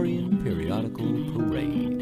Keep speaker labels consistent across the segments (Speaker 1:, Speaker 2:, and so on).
Speaker 1: Victorian Periodical Parade.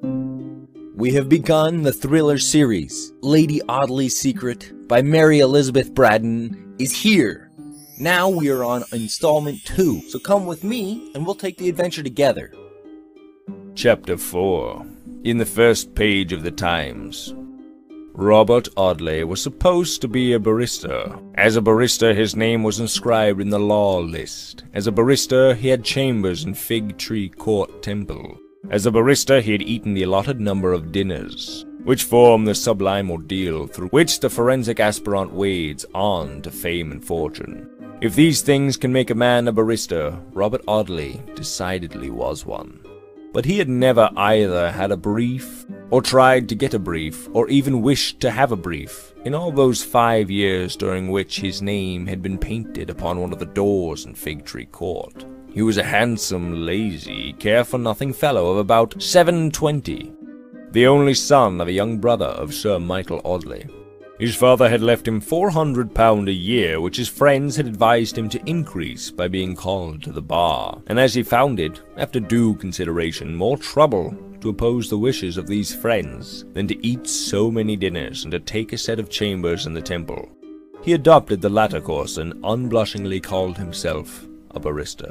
Speaker 2: We have begun the thriller series. Lady Audley's Secret by Mary Elizabeth Braddon is here. Now we are on installment 2, so come with me and we'll take the adventure together.
Speaker 3: Chapter 4. In the first page of the Times. Robert Audley was supposed to be a barrister. As a barrister, his name was inscribed in the law list. As a barrister, he had chambers in Fig Tree Court Temple. As a barrister, he had eaten the allotted number of dinners, which form the sublime ordeal through which the forensic aspirant wades on to fame and fortune. If these things can make a man a barrister, Robert Audley decidedly was one. But he had never either had a brief, or tried to get a brief, or even wished to have a brief, in all those 5 years during which his name had been painted upon one of the doors in Fig Tree Court. He was a handsome, lazy, care-for-nothing fellow of about 27, the only son of a young brother of Sir Michael Audley. His father had left him £400 a year, which his friends had advised him to increase by being called to the bar, and as he found it, after due consideration, more trouble to oppose the wishes of these friends than to eat so many dinners and to take a set of chambers in the Temple, he adopted the latter course and unblushingly called himself a barrister.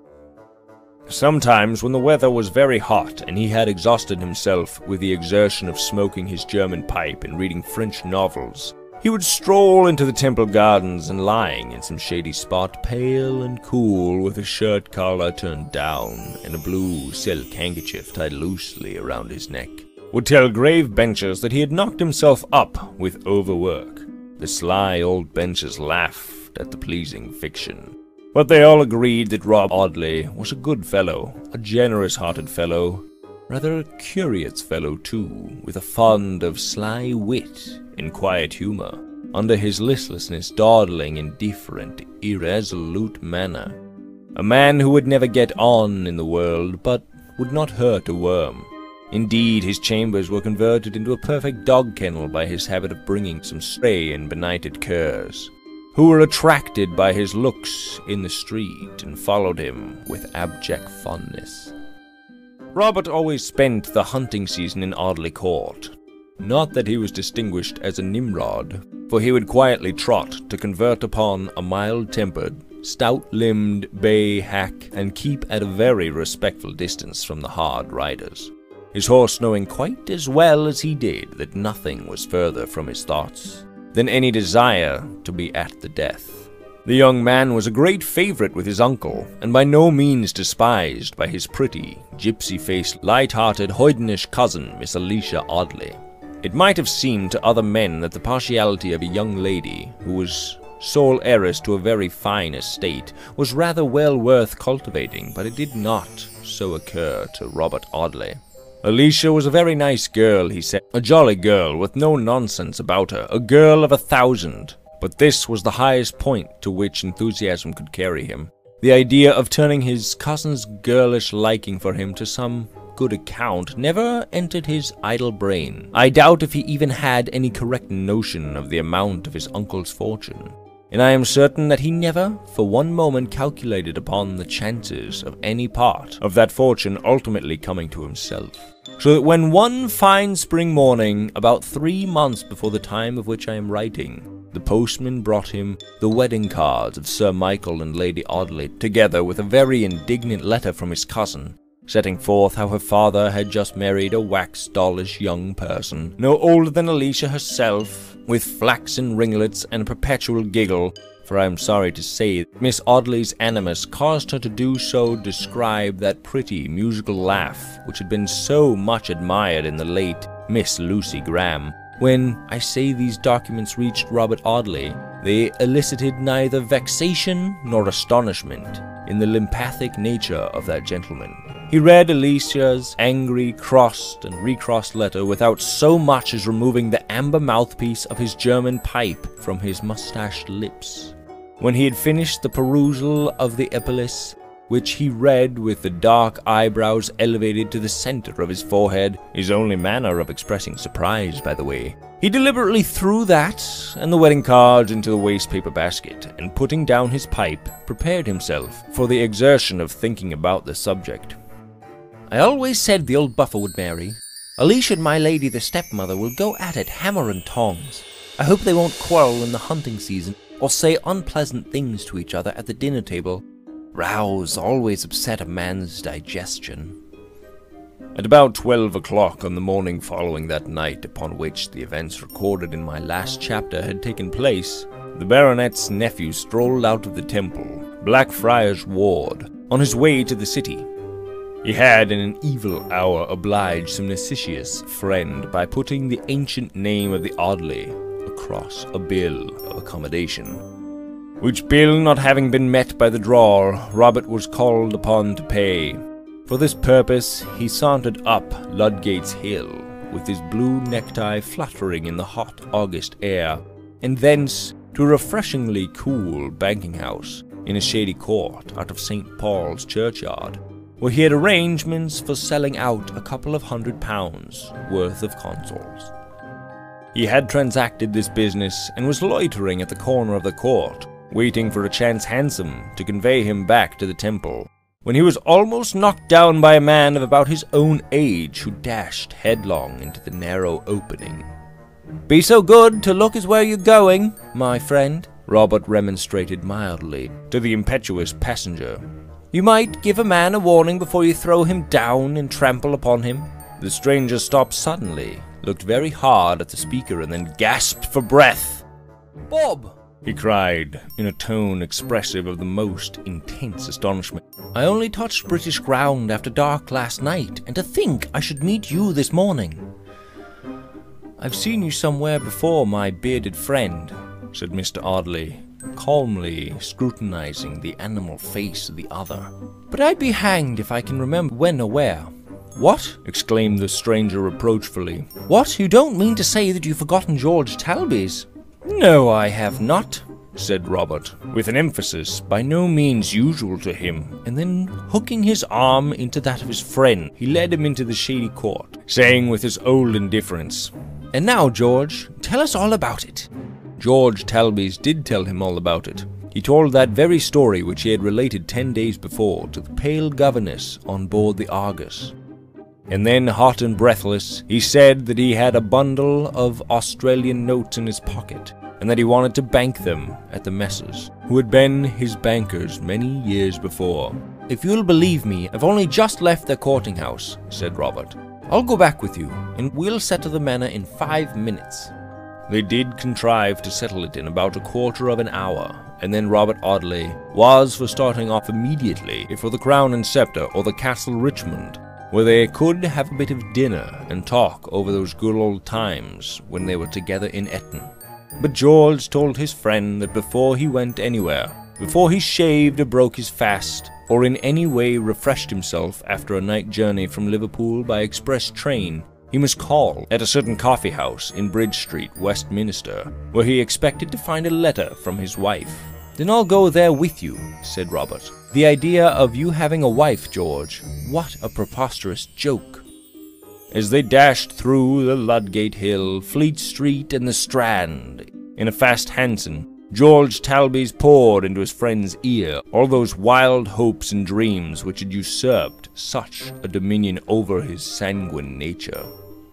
Speaker 3: Sometimes, when the weather was very hot and he had exhausted himself with the exertion of smoking his German pipe and reading French novels, he would stroll into the Temple Gardens and, lying in some shady spot, pale and cool, with his shirt collar turned down and a blue silk handkerchief tied loosely around his neck, would tell grave benchers that he had knocked himself up with overwork. The sly old benchers laughed at the pleasing fiction. But they all agreed that Rob Audley was a good fellow, a generous-hearted fellow, rather a curious fellow too, with a fund of sly wit and quiet humor, under his listlessness dawdling indifferent, irresolute manner. A man who would never get on in the world, but would not hurt a worm. Indeed, his chambers were converted into a perfect dog kennel by his habit of bringing some stray and benighted curs, who were attracted by his looks in the street and followed him with abject fondness. Robert always spent the hunting season in Audley Court. Not that he was distinguished as a Nimrod, for he would quietly trot to convert upon a mild-tempered, stout-limbed bay hack and keep at a very respectful distance from the hard riders, his horse knowing quite as well as he did that nothing was further from his thoughts than any desire to be at the death. The young man was a great favorite with his uncle, and by no means despised by his pretty, gypsy-faced, light-hearted, hoydenish cousin, Miss Alicia Audley. It might have seemed to other men that the partiality of a young lady, who was sole heiress to a very fine estate, was rather well worth cultivating, but it did not so occur to Robert Audley. Alicia was a very nice girl, he said, a jolly girl with no nonsense about her, a girl of 1,000. But this was the highest point to which enthusiasm could carry him. The idea of turning his cousin's girlish liking for him to some good account never entered his idle brain. I doubt if he even had any correct notion of the amount of his uncle's fortune, and I am certain that he never for one moment calculated upon the chances of any part of that fortune ultimately coming to himself. So that when one fine spring morning, about 3 months before the time of which I am writing, the postman brought him the wedding cards of Sir Michael and Lady Audley, together with a very indignant letter from his cousin, setting forth how her father had just married a wax-dollish young person, no older than Alicia herself, with flaxen ringlets and a perpetual giggle, for I am sorry to say Miss Audley's animus caused her to do so, describe that pretty musical laugh which had been so much admired in the late Miss Lucy Graham. When, I say, these documents reached Robert Audley, they elicited neither vexation nor astonishment in the lymphatic nature of that gentleman. He read Alicia's angry, crossed and recrossed letter without so much as removing the amber mouthpiece of his German pipe from his mustached lips. When he had finished the perusal of the epilis, which he read with the dark eyebrows elevated to the center of his forehead, his only manner of expressing surprise, by the way, he deliberately threw that and the wedding cards into the waste-paper basket, and putting down his pipe, prepared himself for the exertion of thinking about the subject.
Speaker 2: I always said the old buffer would marry. Alicia and my lady the stepmother will go at it hammer and tongs. I hope they won't quarrel in the hunting season, or say unpleasant things to each other at the dinner table. Rows always upset a man's digestion.
Speaker 3: At about 12 o'clock on the morning following that night upon which the events recorded in my last chapter had taken place, the baronet's nephew strolled out of the temple, Blackfriars Ward, on his way to the city. He had in an evil hour obliged some necessitous friend by putting the ancient name of the Audley across a bill of accommodation, which bill not having been met by the drawer, Robert was called upon to pay. For this purpose he sauntered up Ludgate's Hill, with his blue necktie fluttering in the hot August air, and thence to a refreshingly cool banking house in a shady court out of St. Paul's churchyard, where he had arrangements for selling out a couple of £100 worth of consols. He had transacted this business and was loitering at the corner of the court, waiting for a chance hansom to convey him back to the temple, when he was almost knocked down by a man of about his own age who dashed headlong into the narrow opening. "Be so good to look as where you're going, my friend," Robert remonstrated mildly to the impetuous passenger. "You might give a man a warning before you throw him down and trample upon him." The stranger stopped suddenly, looked very hard at the speaker, and then gasped for breath. "Bob!" he cried, in a tone expressive of the most intense astonishment. "I only touched British ground after dark last night, and to think I should meet you this morning." "I've seen you somewhere before, my bearded friend," said Mr. Audley, calmly scrutinizing the animal face of the other. "But I'd be hanged if I can remember when or where." "What?" exclaimed the stranger reproachfully. "What? You don't mean to say that you've forgotten George Talby's?" "No, I have not," said Robert, with an emphasis by no means usual to him, and then hooking his arm into that of his friend, he led him into the shady court, saying with his old indifference, "And now, George, tell us all about it." George Talby's did tell him all about it. He told that very story which he had related 10 days before to the pale governess on board the Argus. And then, hot and breathless, he said that he had a bundle of Australian notes in his pocket, and that he wanted to bank them at the Messrs, who had been his bankers many years before. "If you'll believe me, I've only just left their courting house," said Robert. "I'll go back with you, and we'll settle the manor in 5 minutes." They did contrive to settle it in about a quarter of an hour, and then Robert Audley was for starting off immediately for the Crown and Sceptre or the Castle Richmond, where they could have a bit of dinner and talk over those good old times when they were together in Eton. But George told his friend that before he went anywhere, before he shaved or broke his fast, or in any way refreshed himself after a night journey from Liverpool by express train, he must call at a certain coffee house in Bridge Street, Westminster, where he expected to find a letter from his wife. "Then I'll go there with you," said Robert. "The idea of you having a wife, George. What a preposterous joke." As they dashed through the Ludgate Hill, Fleet Street, and the Strand, in a fast hansom, George Talby's poured into his friend's ear all those wild hopes and dreams which had usurped such a dominion over his sanguine nature.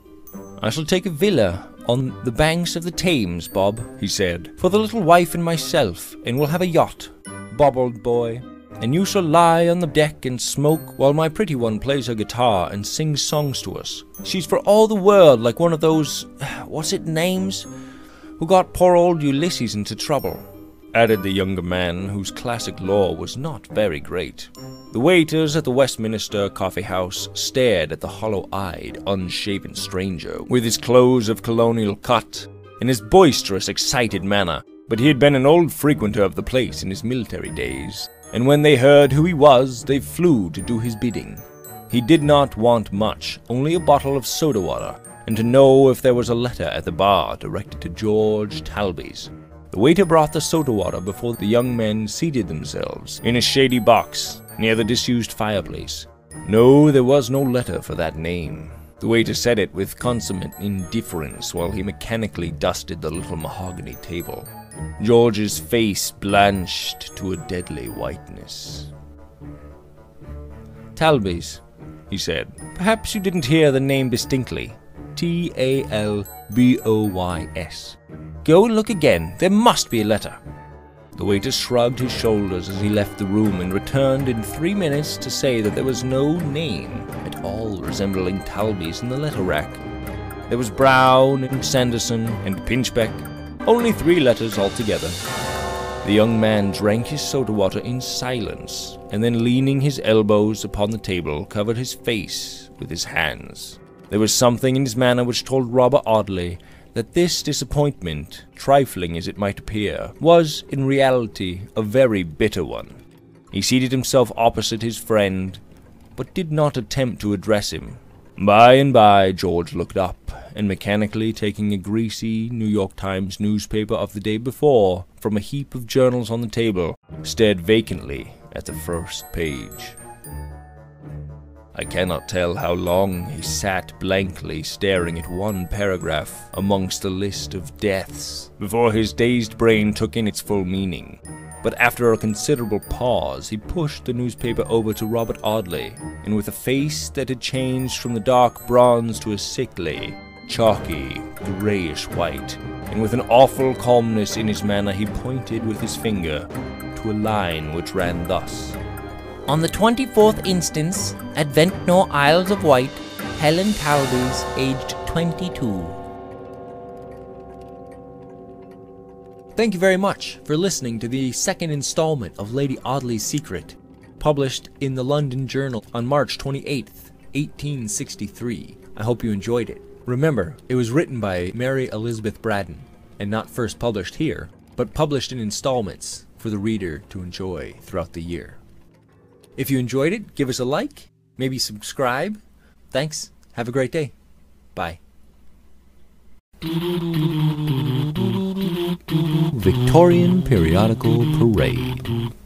Speaker 3: "I shall take a villa on the banks of the Thames, Bob," he said, "for the little wife and myself, and we'll have a yacht, Bob, old boy, and you shall lie on the deck and smoke while my pretty one plays her guitar and sings songs to us. She's for all the world like one of those, what's it names, who got poor old Ulysses into trouble," added the younger man, whose classic lore was not very great. The waiters at the Westminster coffee house stared at the hollow-eyed, unshaven stranger, with his clothes of colonial cut, and his boisterous, excited manner, but he had been an old frequenter of the place in his military days, and when they heard who he was, they flew to do his bidding. He did not want much, only a bottle of soda water, and to know if there was a letter at the bar directed to George Talby's. The waiter brought the soda water before the young men seated themselves in a shady box near the disused fireplace. No, there was no letter for that name. The waiter said it with consummate indifference while he mechanically dusted the little mahogany table. George's face blanched to a deadly whiteness. "Talby's," he said. "Perhaps you didn't hear the name distinctly. Talboys. Go and look again. There must be a letter." The waiter shrugged his shoulders as he left the room and returned in 3 minutes to say that there was no name at all resembling Talby's in the letter rack. There was Brown and Sanderson and Pinchbeck, only 3 letters altogether. The young man drank his soda water in silence, and then leaning his elbows upon the table, covered his face with his hands. There was something in his manner which told Robert Audley that this disappointment, trifling as it might appear, was in reality a very bitter one. He seated himself opposite his friend, but did not attempt to address him. By and by George looked up, and mechanically taking a greasy New York Times newspaper of the day before from a heap of journals on the table, stared vacantly at the first page. I cannot tell how long he sat blankly staring at one paragraph amongst a list of deaths before his dazed brain took in its full meaning. But after a considerable pause, he pushed the newspaper over to Robert Audley, and with a face that had changed from the dark bronze to a sickly, chalky, grayish white, and with an awful calmness in his manner, he pointed with his finger to a line which ran thus: "On the 24th instance, at Ventnor, Isles of Wight, Helen Talbys, aged 22. Thank you very much for listening to the second installment of Lady Audley's Secret, published in the London Journal on March 28th, 1863. I hope you enjoyed it. Remember, it was written by Mary Elizabeth Braddon, and not first published here, but published in installments for the reader to enjoy throughout the year. If you enjoyed it, give us a like, maybe subscribe. Thanks. Have a great day. Bye.
Speaker 1: Victorian Periodical Parade.